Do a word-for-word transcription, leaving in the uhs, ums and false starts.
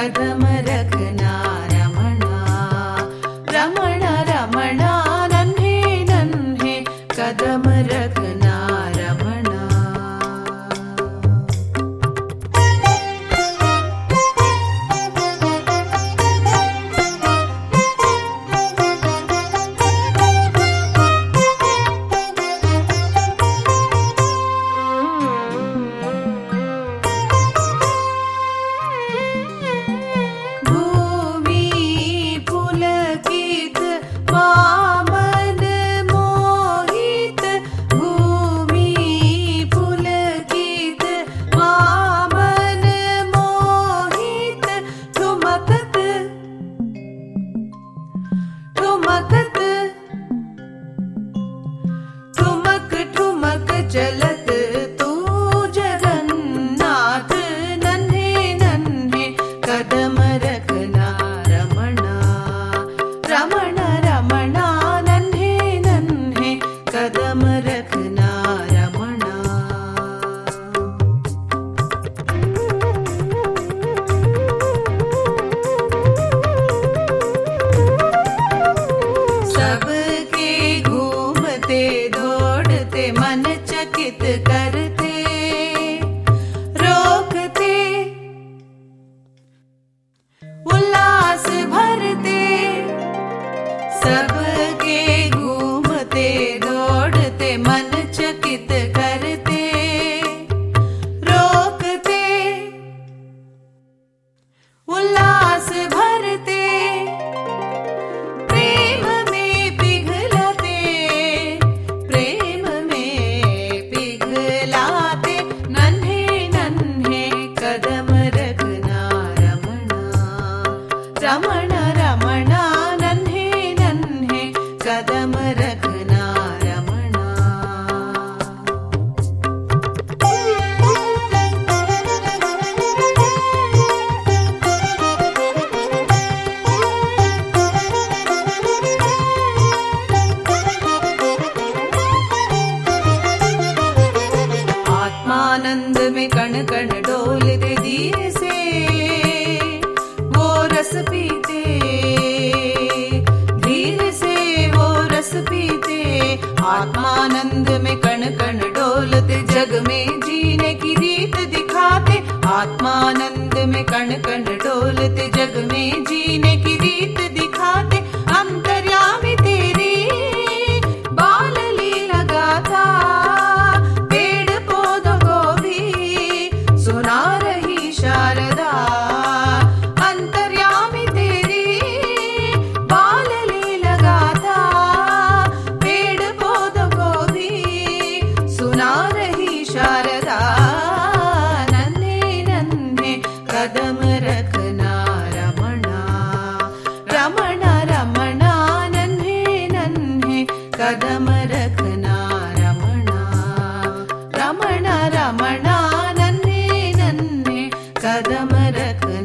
कदम रखना रमणा, रमणा रमणा नन्हे नन्हे कदम रखना रमणा। चलत तू जगन्नाथ नन्हे नन्हे कदम रखना रमणा, रमणा रमणा नन्हे नन्हे कदम रखना रमणा। सबके घूमते दौड़ते मन चकित करते, रोकते उल्लास भरते। सबके घूमते दौड़ते मन चकित करते, रोकते उल्लास भरते। प्रेम में पिघलते, प्रेम में पिघलाते नन्हे नन्हे कदम रखना रमणा, रमणा रमणा नन्हे नन्हे कदम रखना रमणा। आत्मानंद में कण कण डोलते धीर से वो रस पीते, धीर से वो रस पीते। आत्मानंद में कण कण डोलते जग में जीने की रीत दिखाते। आत्मानंद में कण कण डोलते जग में जीने की रीत दिखाते। अंतर्यामी तेरी बाल लीला गाथा, पेड़ पौधों को भी सुना रही शारदा। अंतर्यामी तेरी बाल लीला गाथा, पेड़ पौधों को भी सुना रही शारदा। नन्हे नन्हे कदम रखना रमणा, रमणा रमणा नन्हे नन्हे कदम रखना रमणा, रमणा रमणा नन्हे नन्हे कदम रखना।